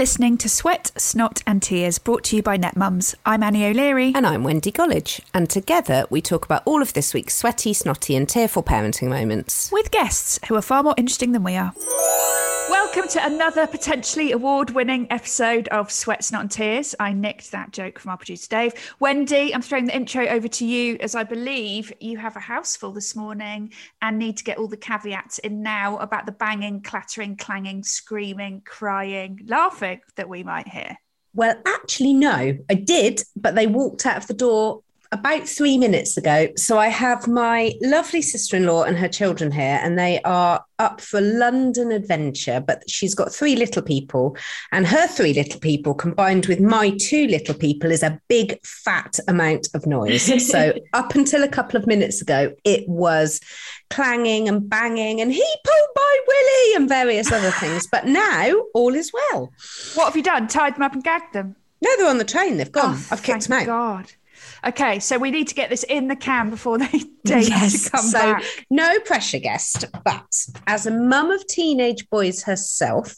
listening to Sweat, Snot and Tears, brought to you by NetMums. I'm Annie O'Leary. And I'm Wendy Gollidge. And together we talk about all of this week's sweaty, snotty and tearful parenting moments. With guests who are far more interesting than we are. Welcome to another potentially award-winning episode of Sweat, Snot and Tears. I nicked that joke from our producer Dave. Wendy, I'm throwing the intro over to you as I believe you have a house full this morning and need to get all the caveats in now about the banging, clattering, clanging, screaming, crying, laughing that we might hear. Well, actually, no, I did, but they walked out of the door about 3 minutes ago. So I have my lovely sister-in-law and her children here, and they are up for London adventure, but she's got 3 little people, and her 3 little people combined with my 2 little people is a big fat amount of noise. So up until a couple of minutes ago, it was clanging and banging and he pulled my willy and various other things. But now all is well. What have you done? Tied them up and gagged them? No, they're on the train. They've gone. Oh, I've kicked them out. God. Okay, so we need to get this in the can before they dare to come back. No pressure, guest, but as a mum of teenage boys herself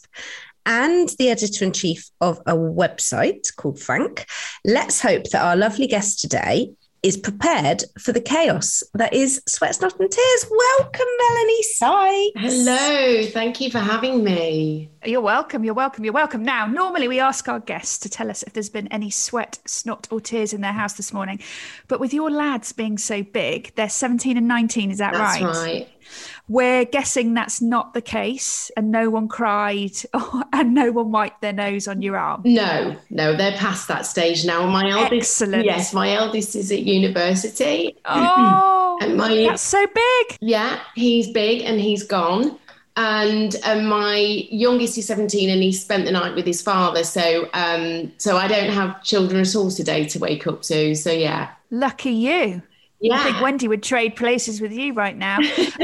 and the editor-in-chief of a website called Frank, let's hope that our lovely guest today is prepared for the chaos that is Sweat, Snot and Tears. Welcome, Melanie Sykes. Hello, thank you for having me. You're welcome, you're welcome, you're welcome. Now, normally we ask our guests to tell us if there's been any sweat, snot or tears in their house this morning. But with your lads being so big, they're 17 and 19, is that right? That's right. We're guessing that's not the case and no one cried and no one wiped their nose on your arm. No, they're past that stage now. My eldest, excellent. Yes, my eldest is at university. Oh, and that's so big. Yeah, he's big and he's gone. And my youngest is 17 and he spent the night with his father. So I don't have children at all today to wake up to. So, yeah. Lucky you. Yeah. I think Wendy would trade places with you right now.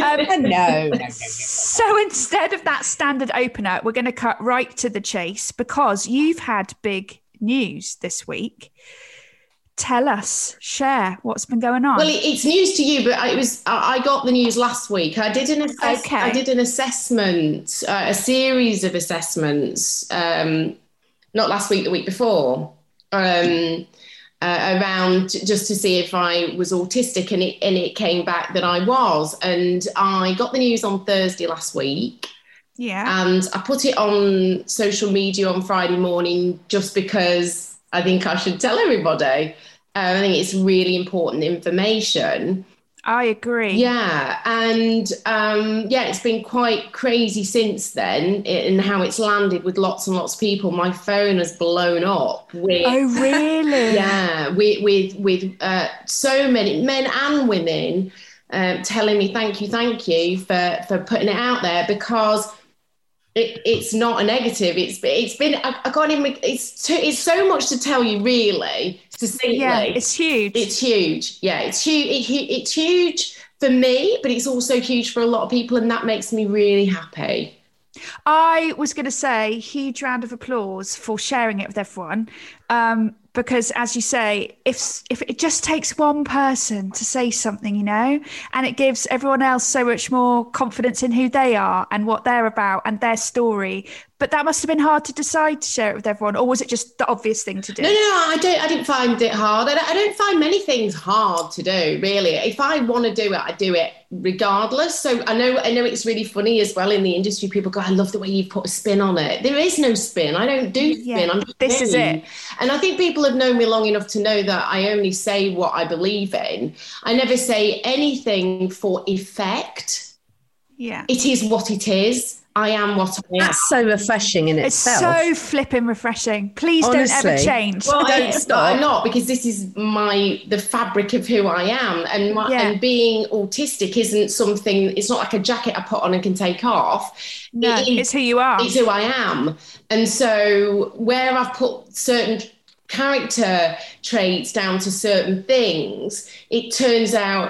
No. So instead of that standard opener, we're going to cut right to the chase because you've had big news this week. Tell us, share what's been going on. Well, it's news to you, but I got the news last week. I did an assessment, a series of assessments, not last week, the week before. Around just to see if I was autistic, and it came back that I was, and I got the news on Thursday last week. Yeah. And I put it on social media on Friday morning just because I think I should tell everybody. I think it's really important information. I agree. Yeah. And it's been quite crazy since then in how it's landed with lots and lots of people. My phone has blown up with. Oh, really? Yeah. With so many men and women telling me thank you for putting it out there, because it's not a negative. It's been I can't even. It's so much to tell you, really. Succinctly. Yeah, it's huge. It's huge. Yeah, it's huge. It's huge for me, but it's also huge for a lot of people, and that makes me really happy. I was going to say huge round of applause for sharing it with everyone. Because as you say, if it just takes one person to say something, and it gives everyone else so much more confidence in who they are and what they're about and their story. But that must have been hard to decide to share it with everyone, or was it just the obvious thing to do? No, I didn't find it hard. I don't find many things hard to do, really. If I want to do it, I do it regardless. So I know it's really funny as well in the industry. People go, I love the way you've put a spin on it. There is no spin. I don't do spin. This is it. And I think people have known me long enough to know that I only say what I believe in. I never say anything for effect. Yeah. It is what it is. I am what I am. That's so refreshing in itself. It's so flipping refreshing. Please Honestly. don't ever change. Well, Don't stop. I'm not, because this is the fabric of who I am, and being autistic isn't something. It's not like a jacket I put on and can take off. No, it's who you are. It's who I am, and so where I've put certain character traits down to certain things, it turns out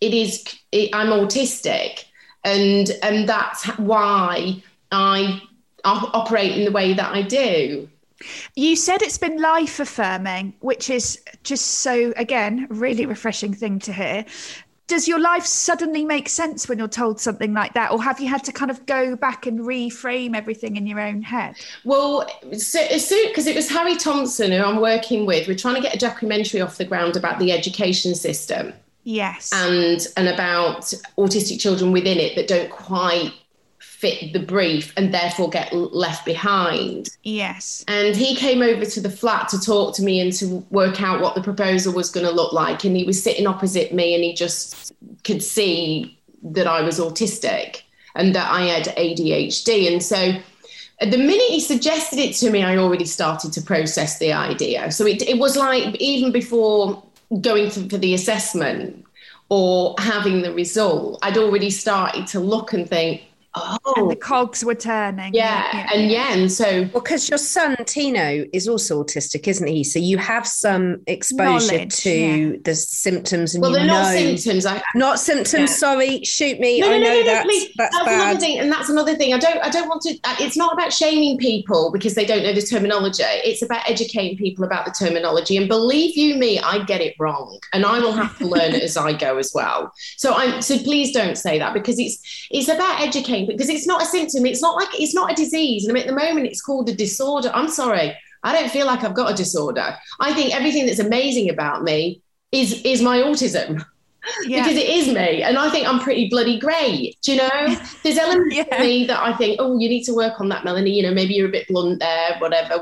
I'm autistic. And that's why I operate in the way that I do. You said it's been life affirming, which is just so, again, really refreshing thing to hear. does your life suddenly make sense when you're told something like that? Or have you had to kind of go back and reframe everything in your own head? Well, because it was Harry Thompson, who I'm working with, we're trying to get a documentary off the ground about the education system. Yes. And about autistic children within it that don't quite fit the brief and therefore get left behind. Yes. And he came over to the flat to talk to me and to work out what the proposal was going to look like. And he was sitting opposite me and he just could see that I was autistic and that I had ADHD. And so the minute he suggested it to me, I already started to process the idea. So it was like, even before going for the assessment or having the result, I'd already started to look and think, oh, and the cogs were turning. And so because your son Tino is also autistic, isn't he? So you have some exposure knowledge, to the symptoms, and they're not symptoms. Not symptoms. Sorry, shoot me. No, I know that's that's bad. another thing, and that's another thing. I don't want to. It's not about shaming people because they don't know the terminology. It's about educating people about the terminology. And believe you me, I get it wrong, and I will have to learn it as I go as well. So please don't say that, because it's about educating. Because it's not a symptom. It's not a disease. And at the moment it's called a disorder. I'm sorry. I don't feel like I've got a disorder. I think everything that's amazing about me is my autism. Yeah. Because it is me. And I think I'm pretty bloody great. Do you know? There's elements of me that I think, oh, you need to work on that, Melanie. You know, maybe you're a bit blunt there, whatever.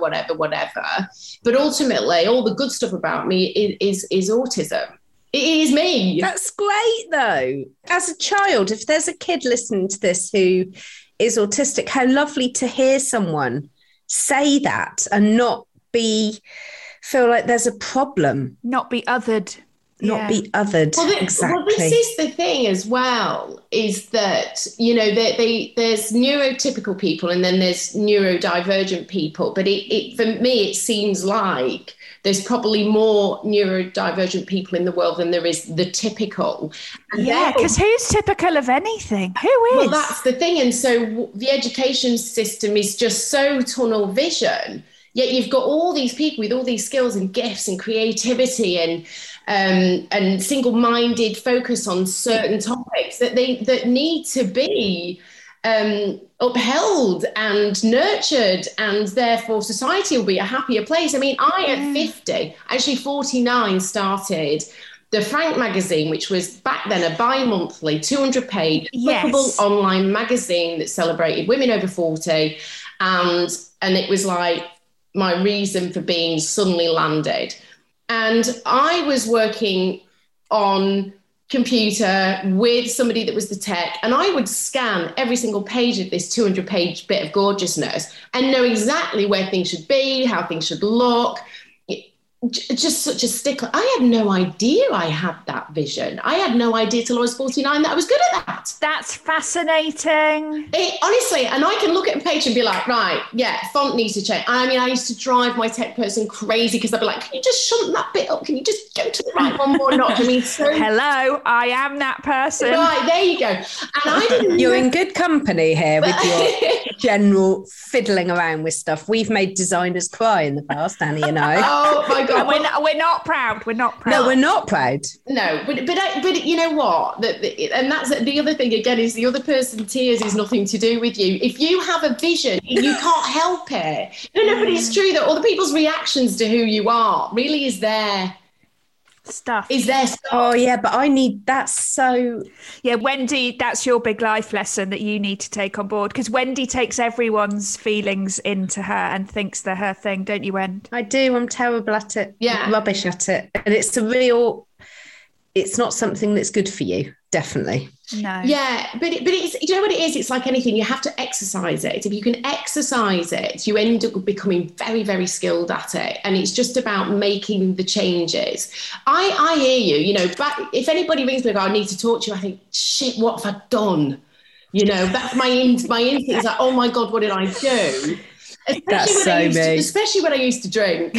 But ultimately, all the good stuff about me is autism. It is me. That's great, though. As a child, if there's a kid listening to this who is autistic, how lovely to hear someone say that and not feel like there's a problem. Not be othered. Not be othered. Exactly. Well, this is the thing as well, is that, you know, there's neurotypical people and then there's neurodivergent people. But for me, it seems like there's probably more neurodivergent people in the world than there is the typical. Yeah, because who's typical of anything? Who is? Well, that's the thing. And so the education system is just so tunnel vision. Yet you've got all these people with all these skills and gifts and creativity and single-minded focus on certain topics that need to be upheld and nurtured, and therefore society will be a happier place. I mean, I at 50, actually 49, started the Frank magazine, which was back then a bi-monthly 200-page clickable online magazine that celebrated women over 40, and it was like my reason for being suddenly landed. And I was working on computer with somebody that was the tech, and I would scan every single page of this 200-page bit of gorgeousness and know exactly where things should be, how things should look. Just such a stickler. I had no idea I had that vision. I had no idea till I was 49 that I was good at that. That's fascinating. Honestly, and I can look at a page and be like, right, yeah, font needs to change. I mean, I used to drive my tech person crazy because I'd be like, can you just shunt that bit up? Can you just go to the right one more notch? I mean, hello, I am that person. Right, there you go. And I didn't You're in good company here with your general fiddling around with stuff. We've made designers cry in the past, Annie and I. Oh my God. We're not proud. We're not proud. No, we're not proud. No, but you know what? And that's the other thing again, is the other person's tears is nothing to do with you. If you have a vision, you can't help it. No, but it's true that other people's reactions to who you are really is their stuff. Oh yeah, but I need that. So yeah, Wendy, that's your big life lesson that you need to take on board, because Wendy takes everyone's feelings into her and thinks they're her thing, don't you, Wendy? I do. I'm terrible at it. Yeah, rubbish at it, and it's not something that's good for you. Definitely. No. Yeah, but it's, you know what it is? It's like anything. You have to exercise it. If you can exercise it, you end up becoming very, very skilled at it. And it's just about making the changes. I hear you. You know, if anybody rings me and goes, I need to talk to you, I think, shit, what have I done? You know, that's my instinct is like, oh my God, what did I do? Especially when I used to drink.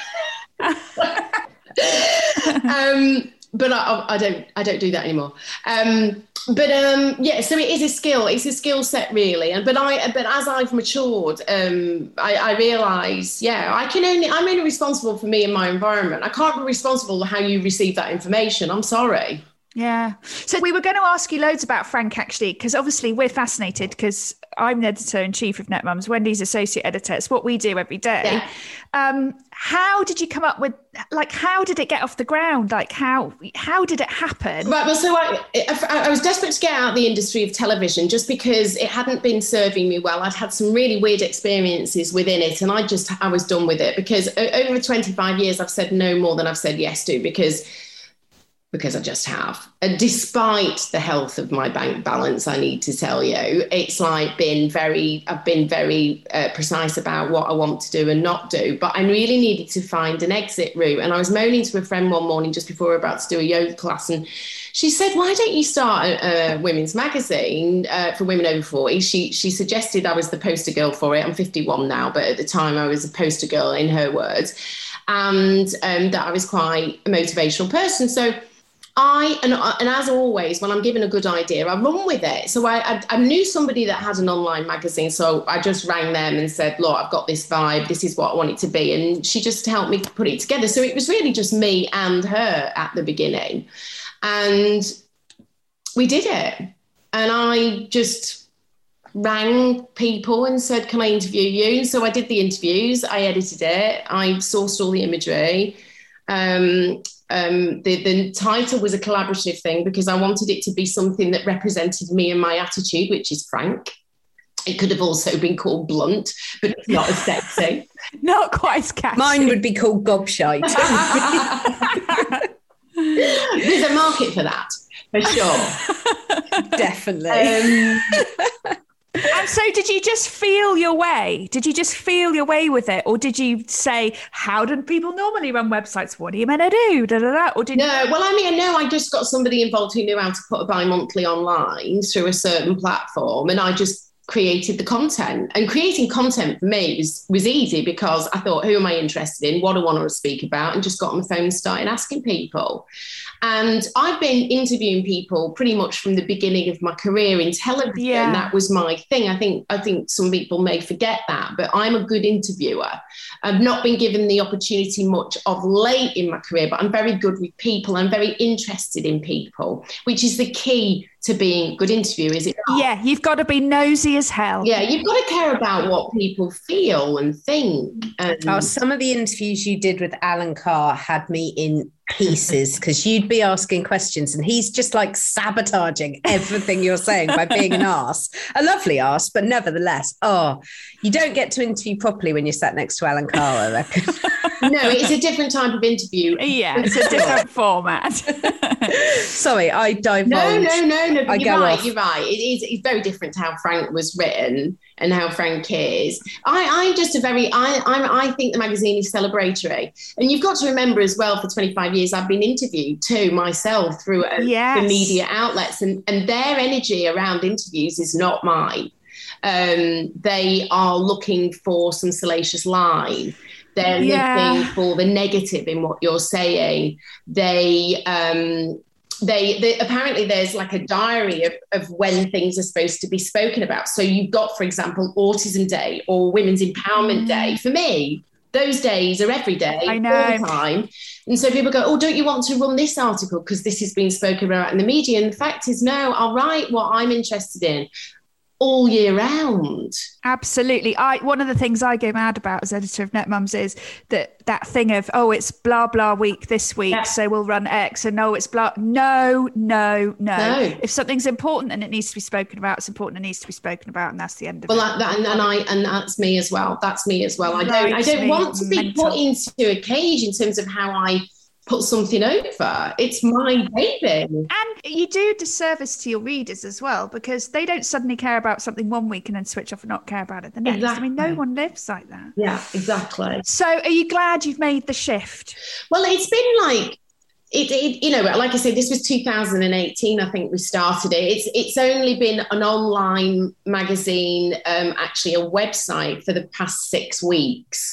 But I don't do that anymore. Yeah, so it is a skill. It's a skill set, really. But as I've matured, I realise, I'm only responsible for me and my environment. I can't be responsible for how you receive that information. I'm sorry. Yeah. So we were going to ask you loads about Frank, actually, because obviously we're fascinated because I'm the editor-in-chief of NetMums, Wendy's associate editor. It's what we do every day. Yeah. How did you come up with, like, how did it get off the ground? Like, how did it happen? Right, well, so I was desperate to get out of the industry of television just because it hadn't been serving me well. I'd had some really weird experiences within it, and I was done with it because over 25 years, I've said no more than I've said yes to because I just have. And despite the health of my bank balance, I need to tell you, it's like I've been very precise about what I want to do and not do. But I really needed to find an exit route. And I was moaning to a friend one morning just before we were about to do a yoga class. And she said, why don't you start a women's magazine for women over 40? She suggested I was the poster girl for it. I'm 51 now, but at the time I was a poster girl in her words. And that I was quite a motivational person. So and as always, when I'm given a good idea, I run with it. So I knew somebody that had an online magazine. So I just rang them and said, look, I've got this vibe. This is what I want it to be. And she just helped me put it together. So it was really just me and her at the beginning. And we did it. And I just rang people and said, can I interview you? So I did the interviews. I edited it. I sourced all the imagery. The title was a collaborative thing because I wanted it to be something that represented me and my attitude, which is frank. It could have also been called blunt, but it's not as sexy. Not quite as catchy. Mine would be called gobshite. There's a market for that, for sure. Definitely. And so did you just feel your way? Did you just feel your way with it? Or did you say, how do people normally run websites? What are you meant to do? Or did I just got somebody involved who knew how to put a bi-monthly online through a certain platform. And I just created the content. And creating content for me was easy because I thought, who am I interested in? What do I want to speak about? And just got on the phone and started asking people. And I've been interviewing people pretty much from the beginning of my career in television. Yeah. That was my thing. I think some people may forget that, but I'm a good interviewer. I've not been given the opportunity much of late in my career, but I'm very good with people. I'm very interested in people, which is the key to being a good interviewer, is it not? Yeah, you've got to be nosy as hell. Yeah, you've got to care about what people feel and think. Some of the interviews you did with Alan Carr had me in pieces because you'd be asking questions and he's just like sabotaging everything you're saying by being an arse. A lovely arse, but nevertheless, you don't get to interview properly when you're sat next to Alan Carr, I reckon. No, it's a different type of interview. Yeah, it's a different format. Sorry, I divulged. No. But you're right. It's very different to how Frank was written and how Frank is. I think the magazine is celebratory. And you've got to remember as well, for 25 years, I've been interviewed too myself through the media outlets, and their energy around interviews is not mine. They are looking for some salacious line. They're looking for the negative in what you're saying. They apparently there's like a diary of when things are supposed to be spoken about. So you've got, for example, Autism Day or Women's Empowerment Day. For me, those days are every day, all the time. And so people go, don't you want to run this article because this has been spoken about in the media? And the fact is, no, I'll write what I'm interested in all year round. Absolutely. One of the things I go mad about as editor of NetMums is that thing of, it's blah, blah week this week, so we'll run X, and it's blah. No. If something's important and it needs to be spoken about, it's important and it needs to be spoken about, and that's the end of it. Well, and that's me as well. That's me as well. I don't want to be put into a cage in terms of how I put something over. It's my baby. And you do disservice to your readers as well, because they don't suddenly care about something one week and then switch off and not care about it the next. Exactly. I mean, no one lives like that. Yeah, exactly. So are you glad you've made the shift? Well, it's been like, like I said, this was 2018, I think we started it. It's only been an online magazine, actually a website, for the past 6 weeks.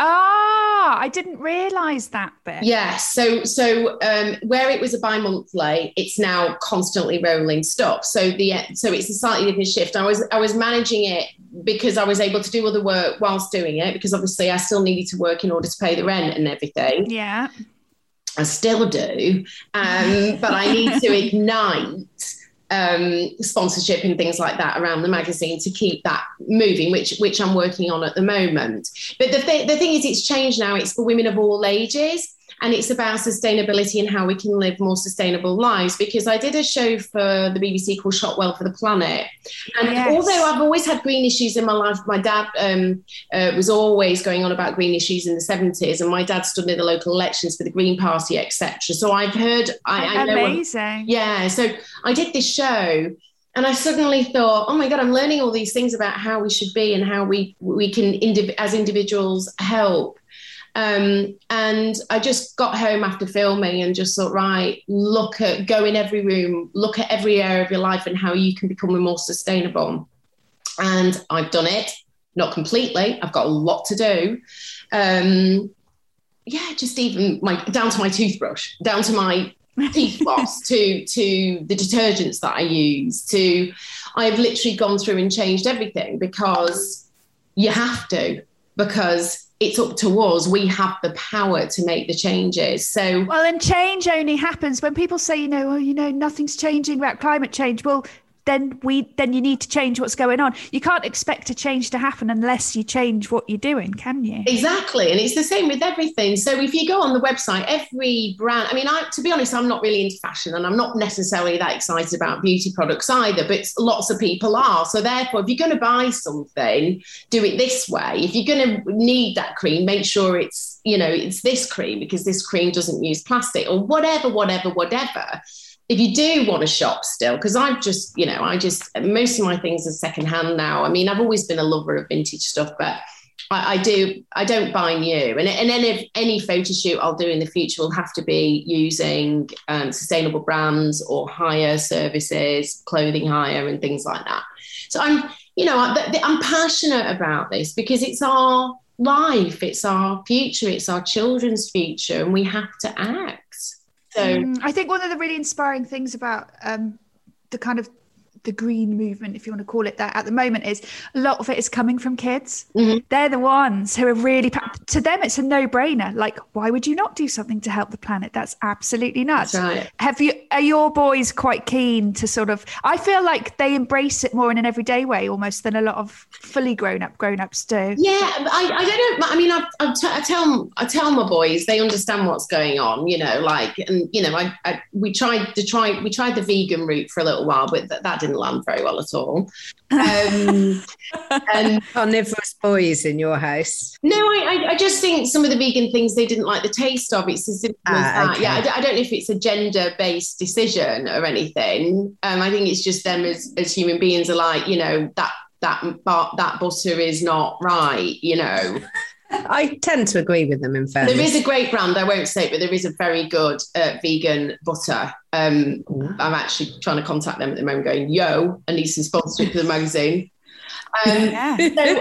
I didn't realise that bit. Yeah, so where it was a bi-monthly, it's now constantly rolling stock. So it's a slightly different shift. I was managing it because I was able to do other work whilst doing it, because obviously I still needed to work in order to pay the rent and everything. Yeah. I still do, but I need to ignite sponsorship and things like that around the magazine to keep that moving, which I'm working on at the moment. But the thing is, it's changed now. It's for women of all ages. And it's about sustainability and how we can live more sustainable lives. Because I did a show for the BBC called Shop Well for the Planet. And although I've always had green issues in my life, my dad was always going on about green issues in the 70s. And my dad stood in the local elections for the Green Party, etc. So I've heard... I know amazing. So I did this show and I suddenly thought, oh my God, I'm learning all these things about how we should be and how we can, as individuals, help. And I just got home after filming and just thought, right, go in every room, look at every area of your life and how you can become more sustainable. And I've done it, not completely. I've got a lot to do. Just even down to my toothbrush, down to my teeth floss, to the detergents that I use, I've literally gone through and changed everything because you have to, because it's up to us. We have the power to make the changes. So, well, and change only happens when people say, nothing's changing about climate change. Well, then you need to change what's going on. You can't expect a change to happen unless you change what you're doing, can you? Exactly. And it's the same with everything. So if you go on the website, every brand, to be honest, I'm not really into fashion and I'm not necessarily that excited about beauty products either, but lots of people are. So therefore, if you're going to buy something, do it this way. If you're going to need that cream, make sure it's this cream because this cream doesn't use plastic or whatever. If you do want to shop still, because most of my things are secondhand now. I've always been a lover of vintage stuff, but I don't buy new. And any photo shoot I'll do in the future will have to be using sustainable brands or hire services, clothing hire and things like that. So I'm passionate about this because it's our life, it's our future, it's our children's future, and we have to act. So I think one of the really inspiring things about the green movement, if you want to call it that, at the moment is a lot of it is coming from kids. Mm-hmm. They're the ones who are really, to them, it's a no-brainer. Like, why would you not do something to help the planet? That's absolutely nuts. That's right. Are your boys quite keen to sort of, I feel like they embrace it more in an everyday way almost than a lot of fully grown-ups do. Yeah, I don't know. I tell my boys, they understand what's going on, we tried the vegan route for a little while, but that didn't land very well at all. And carnivorous boys in your house? No, I just think some of the vegan things they didn't like the taste of. It's as simple as that. Okay. Yeah, I don't know if it's a gender-based decision or anything. I think it's just them as human beings are like, that butter is not right, I tend to agree with them, in fairness. There is a great brand, I won't say it, but there is a very good vegan butter. I'm actually trying to contact them at the moment going, I need some sponsorship for the magazine. And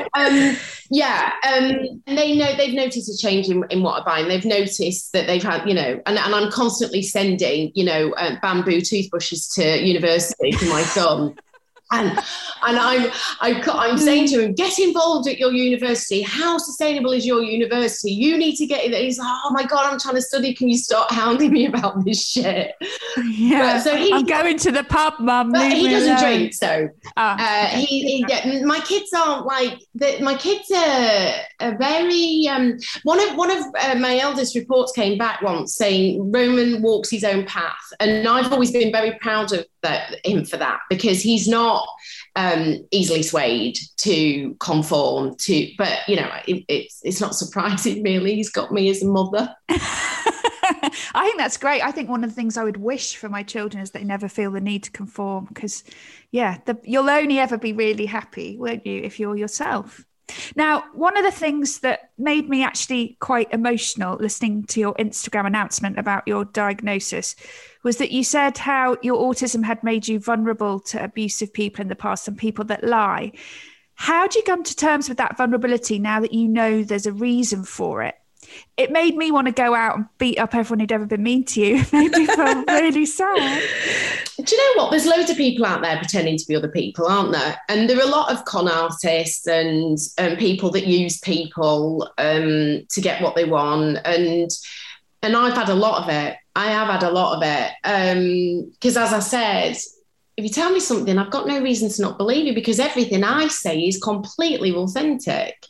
they've noticed a change in what I buy, and they've noticed that they've had, and I'm constantly sending, bamboo toothbrushes to university for my son. And I'm saying to him, get involved at your university. How sustainable is your university? You need to get in there. He's like, oh my God, I'm trying to study. Can you start hounding me about this shit? Yeah. I'm going to the pub, Mum. But he doesn't drink, so my kids aren't like that. My kids are very. One of my eldest reports came back once saying Roman walks his own path, and I've always been very proud of him for that, because he's not easily swayed to conform to, but it's not surprising really. He's got me as a mother. I think that's great. I think one of the things I would wish for my children is they never feel the need to conform, because you'll only ever be really happy, won't you, if you're yourself. Now, one of the things that made me actually quite emotional listening to your Instagram announcement about your diagnosis was that you said how your autism had made you vulnerable to abusive people in the past and people that lie. How do you come to terms with that vulnerability now that you know there's a reason for it? It made me want to go out and beat up everyone who'd ever been mean to you. It made me feel really sad. Do you know what? There's loads of people out there pretending to be other people, aren't there? And there are a lot of con artists and people that use people to get what they want. And And I've had a lot of it. I have had a lot of it. Because as I said, if you tell me something, I've got no reason to not believe you, because everything I say is completely authentic.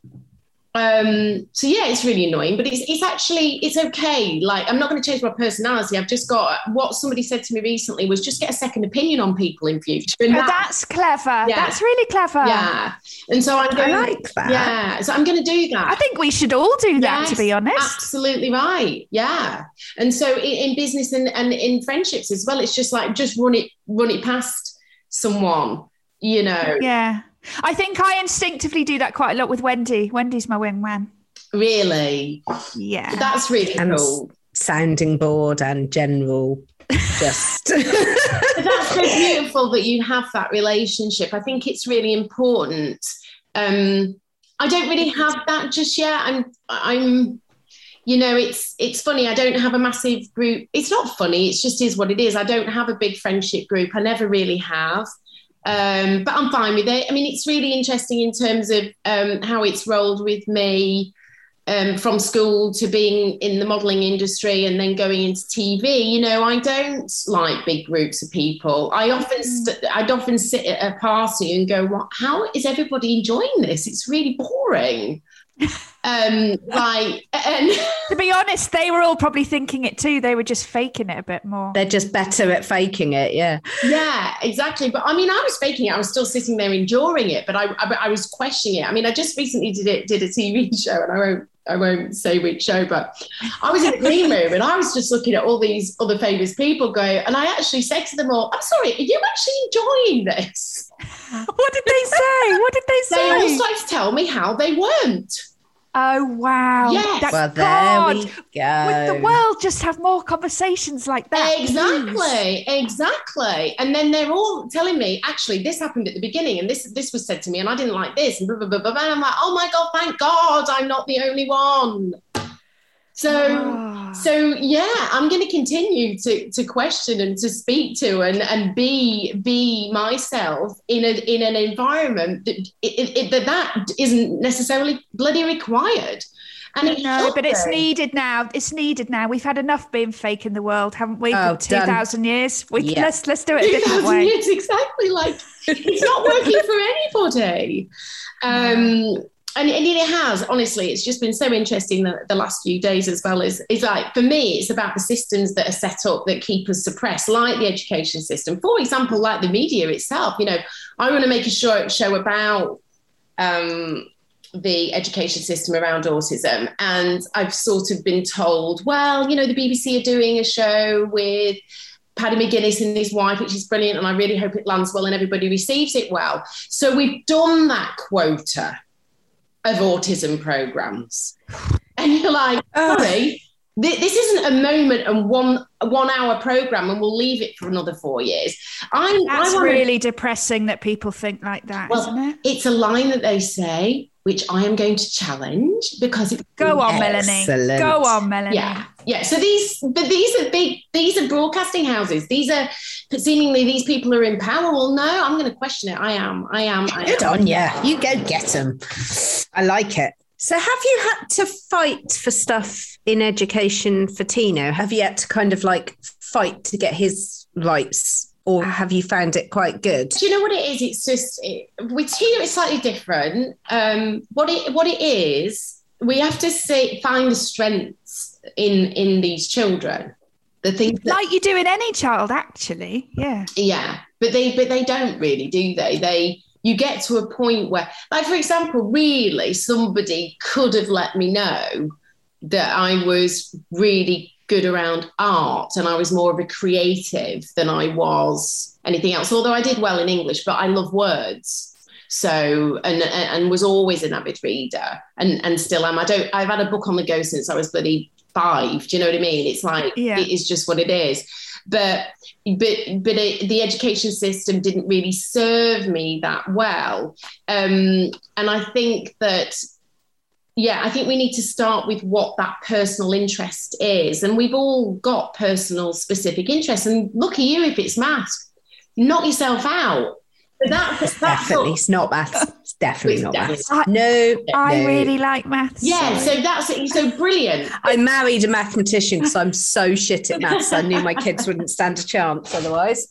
So yeah, it's really annoying, but it's okay. Like, I'm not going to change my personality. I've just got, what somebody said to me recently was, just get a second opinion on people in future. And that's clever. Yeah. That's really clever. Yeah. And so I like that. Yeah. So I'm going to do that. I think we should all do that, yes, to be honest. Absolutely right. Yeah. And so in business and in friendships as well, it's just like, just run it past someone, you know. Yeah. I think I instinctively do that quite a lot with Wendy. Wendy's my wingman. Really? Yeah. That's really cool. Sounding board and general just. That's so beautiful that you have that relationship. I think it's really important. I don't really have that just yet. I'm you know, it's funny. I don't have a massive group. It's not funny. It's just is what it is. I don't have a big friendship group. I never really have. But I'm fine with it. I mean, it's really interesting in terms of how it's rolled with me from school to being in the modelling industry and then going into TV. You know, I don't like big groups of people. I'd often sit at a party and go, "What? How is everybody enjoying this? It's really boring." And to be honest, they were all probably thinking it too. They were just faking it a bit more. They're just better at faking it. Yeah exactly. But I mean, I was faking it. I was still sitting there enjoying it, but I was questioning it. I mean, I just recently did a TV show, and I won't say which show, but I was in the green room and I was just looking at all these other famous people going, and I actually said to them all, "I'm sorry, are you actually enjoying this?" What did they say? They all started to tell me how they weren't. Oh, wow. Yes. Well, there we go. Would the world just have more conversations like that? Exactly. And then they're all telling me, actually, this happened at the beginning and this was said to me and I didn't like this and blah, blah, blah, blah. And I'm like, oh my God, thank God I'm not the only one. So yeah, I'm going to continue to question and to speak to and be myself in an environment that isn't necessarily bloody required. And but it's needed now. It's needed now. We've had enough being fake in the world, haven't we? For 2,000 years. Let's do it a different way. 2,000 years, exactly. Like, it's not working for anybody. And it has, honestly, it's just been so interesting the last few days as well. Is like, for me, it's about the systems that are set up that keep us suppressed, like the education system. For example, like the media itself. You know, I want to make a show about the education system around autism. And I've sort of been told, well, you know, the BBC are doing a show with Paddy McGuinness and his wife, which is brilliant. And I really hope it lands well and everybody receives it well. So we've done that quota of autism programs, and you're like, sorry, this isn't a moment and one hour program, and we'll leave it for another 4 years. That's really depressing that people think like that, isn't it? It's a line that they say, which I am going to challenge because it's Go on, Melanie. Yeah. So these are broadcasting houses. These are seemingly these people are in power. Well, no, I'm going to question it. I am. Good on you. You go get them. I like it. So have you had to fight for stuff in education for Tino? Have you had to kind of like fight to get his rights? Or have you found it quite good? Do you know what it is? It's just, with Tino, it's slightly different. What it is, we have to find the strengths in these children. The things like you do in any child, actually. Yeah. Yeah, but they don't really, do they? You get to a point where, like, for example, really somebody could have let me know that I was really good around art and I was more of a creative than I was anything else, although I did well in English, but I love words. So, and was always an avid reader and still am. I've had a book on the go since I was bloody 5. Do you know what I mean? It's like, It is just what it is. But the education system didn't really serve me that well. And I think that, I think we need to start with what that personal interest is. And we've all got personal specific interests. And look at you if it's maths. Knock yourself out. That's definitely, it's not maths. It's definitely not maths. I really like maths. Yeah, so that's so brilliant. I married a mathematician because I'm so shit at maths. I knew my kids wouldn't stand a chance otherwise.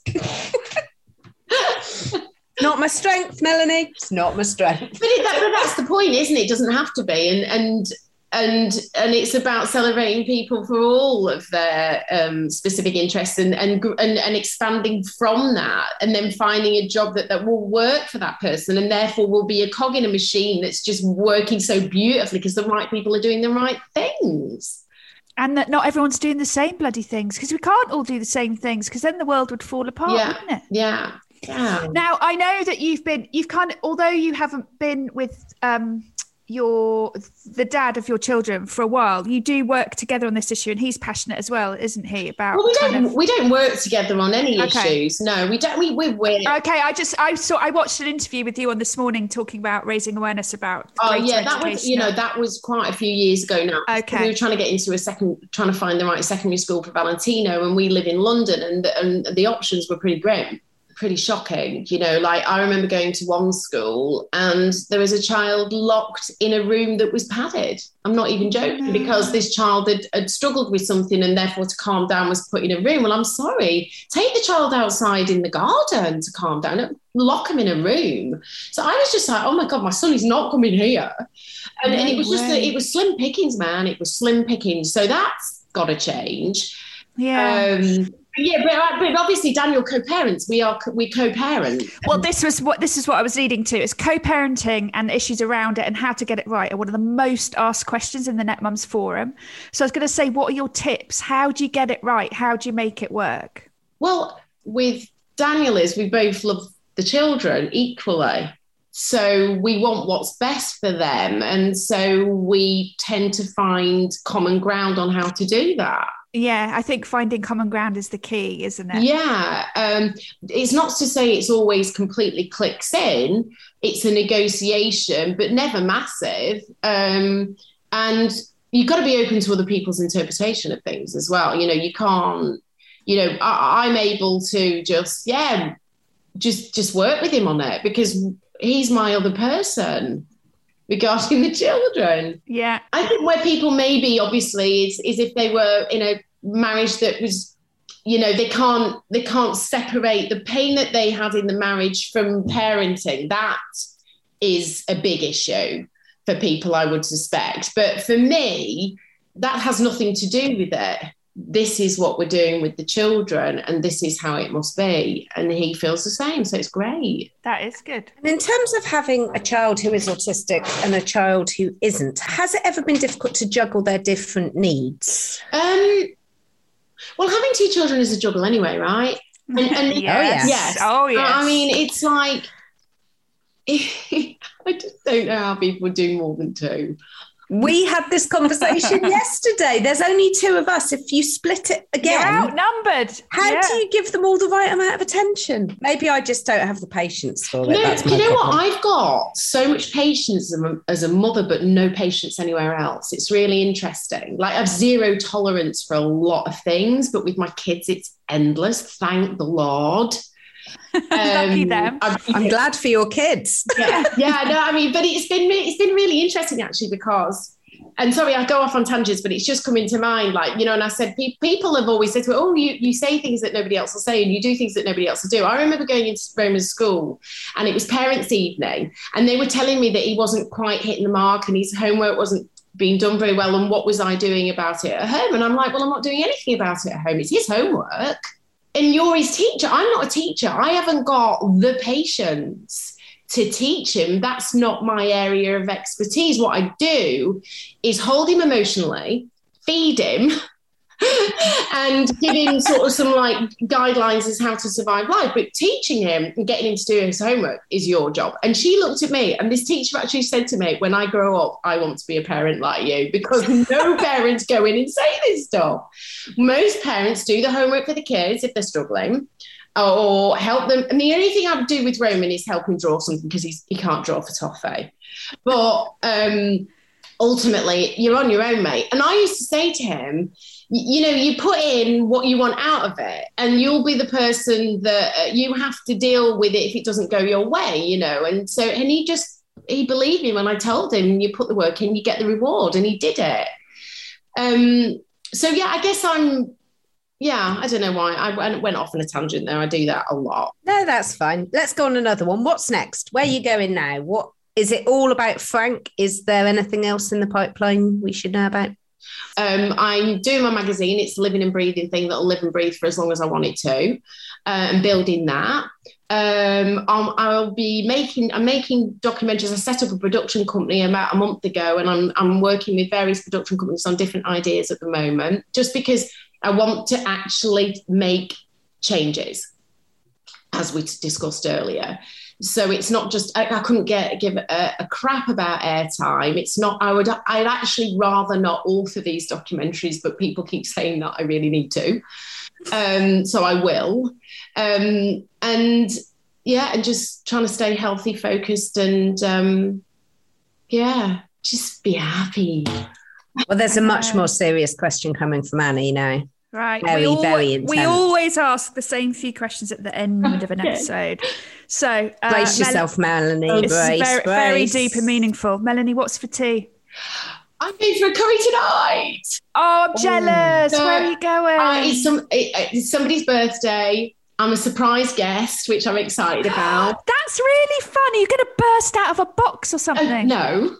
Not my strength, Melanie. It's not my strength. But that's the point, isn't it? It doesn't have to be. And it's about celebrating people for all of their specific interests and expanding from that, and then finding a job that will work for that person, and therefore will be a cog in a machine that's just working so beautifully because the right people are doing the right things. And that not everyone's doing the same bloody things, because we can't all do the same things, because then the world would fall apart, wouldn't it? Yeah. Now, I know that you've kind of, although you haven't been with the dad of your children for a while, you do work together on this issue, and he's passionate as well, isn't he? About we don't work together on any issues. No, we don't. We're okay. I watched an interview with you on This Morning talking about raising awareness about. That was quite a few years ago now. Okay, we were trying to get into trying to find the right secondary school for Valentino, and we live in London, and the options were pretty grim. Pretty shocking, like I remember going to one school and there was a child locked in a room that was padded. I'm not even joking, because this child had struggled with something and therefore to calm down was put in a room. Well, I'm sorry, take the child outside in the garden to calm down, don't lock him in a room. So I was just like, oh my God, my son is not coming here. And it was just it was slim pickings, man. It was slim pickings. So that's got to change. Yeah. But obviously, Daniel, co-parents. We co-parent. Well, this is what I was leading to. Is co-parenting and the issues around it and how to get it right are one of the most asked questions in the Net Mums forum. So I was going to say, what are your tips? How do you get it right? How do you make it work? Well, with Daniel, we both love the children equally. So we want what's best for them, and so we tend to find common ground on how to do that. Yeah, I think finding common ground is the key, isn't it? Yeah. It's not to say it's always completely clicks in. It's a negotiation, but never massive. And you've got to be open to other people's interpretation of things as well. You can't, I'm able to just work with him on it because he's my other person regarding the children. Yeah. I think where people maybe obviously is if they were in a marriage that was, they can't separate the pain that they had in the marriage from parenting. That is a big issue for people, I would suspect. But for me, that has nothing to do with it. This is what we're doing with the children and this is how it must be. And he feels the same. So it's great. That is good. And in terms of having a child who is autistic and a child who isn't, has it ever been difficult to juggle their different needs? Well, having two children is a juggle anyway, right? And yes. Oh, yes. I mean, it's like, I just don't know how people do more than two. We had this conversation yesterday. There's only two of us. If you split it again, you're outnumbered. How do you give them all the right amount of attention? Maybe I just don't have the patience for it. No, That's you know problem. what? I've got so much patience as a mother, but no patience anywhere else. It's really interesting. Like I have zero tolerance for a lot of things, but with my kids, it's endless. Thank the Lord. Lucky them. I'm glad for your kids. No, I mean, but it's been really interesting actually because, and sorry, I go off on tangents, but it's just come into mind, like, and I said, people have always said to me, oh, you say things that nobody else will say and you do things that nobody else will do. I remember going into Roman's school and it was parents' evening and they were telling me that he wasn't quite hitting the mark and his homework wasn't being done very well and what was I doing about it at home? And I'm like, well, I'm not doing anything about it at home. It's his homework. And you're his teacher. I'm not a teacher. I haven't got the patience to teach him. That's not my area of expertise. What I do is hold him emotionally, feed him, and give him sort of some like guidelines as how to survive life. But teaching him and getting him to do his homework is your job. And she looked at me and this teacher actually said to me, when I grow up, I want to be a parent like you, because no parents go in and say this stuff. Most parents do the homework for the kids if they're struggling or help them. And the only thing I would do with Roman is help him draw something because he can't draw for toffee. But ultimately you're on your own, mate. And I used to say to him, you put in what you want out of it, and you'll be the person that you have to deal with it if it doesn't go your way, And so, and he believed me when I told him, you put the work in, you get the reward, and he did it. So yeah, I guess I don't know why I went off on a tangent there. I do that a lot. No, that's fine. Let's go on another one. What's next? Where are you going now? What is it all about, Frank? Is there anything else in the pipeline we should know about? I'm doing my magazine. It's a living and breathing thing that'll live and breathe for as long as I want it to, and building that. I'm making documentaries. I set up a production company about a month ago, and I'm working with various production companies on different ideas at the moment, just because I want to actually make changes, as we discussed earlier. So it's not just, I couldn't give a crap about airtime. It's not, I'd actually rather not author these documentaries, but people keep saying that I really need to. So I will. And just trying to stay healthy, focused, and just be happy. Well, there's a much more serious question coming from Annie now. Right. Very intense. We always ask the same few questions at the end of an episode. So brace yourself, Melanie. It's very deep and meaningful. Melanie, what's for tea? I'm going for a curry tonight. Oh, I'm jealous. Where are you going? It's somebody's birthday. I'm a surprise guest, which I'm excited about. That's really fun. Are you going to burst out of a box or something? No.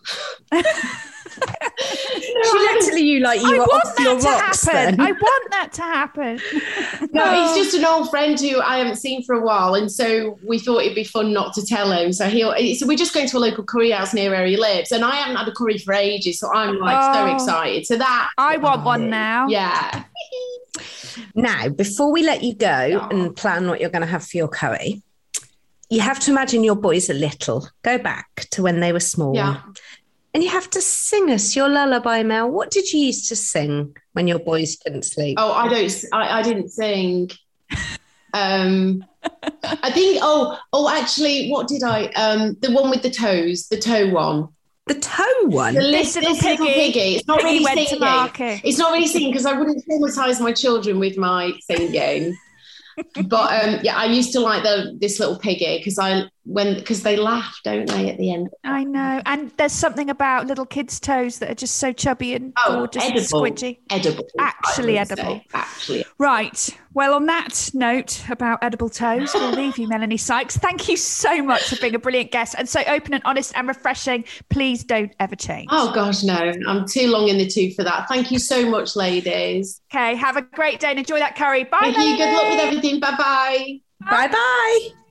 She looked at you like you were off your rocks then. I want that to happen. No, he's just an old friend who I haven't seen for a while, and so we thought it'd be fun not to tell him. So we're just going to a local curry house near where he lives, and I haven't had a curry for ages, so I'm so excited. So that I want one now. Yeah. Now, before we let you go and plan what you're going to have for your curry, you have to imagine your boys are little. Go back to when they were small. Yeah. And you have to sing us your lullaby, Mel. What did you used to sing when your boys couldn't sleep? Oh, I didn't sing. I think, actually, what did I? The one with the toes, the toe one. The toe one? This little piggy. It's not Piggy really singing. It's not really singing because I wouldn't traumatise my children with my singing. But I used to like this little piggy because they laugh, don't they, at the end? I know, and there's something about little kids' toes that are just so chubby and gorgeous and squidgy. Edible, actually edible. Right. Well, on that note about edible toes, we'll leave you, Melanie Sykes. Thank you so much for being a brilliant guest and so open and honest and refreshing. Please don't ever change. Oh gosh, no, I'm too long in the tooth for that. Thank you so much, ladies. Okay, have a great day and enjoy that curry. Bye. Thank you. Good luck with everything. Bye-bye. Bye-bye.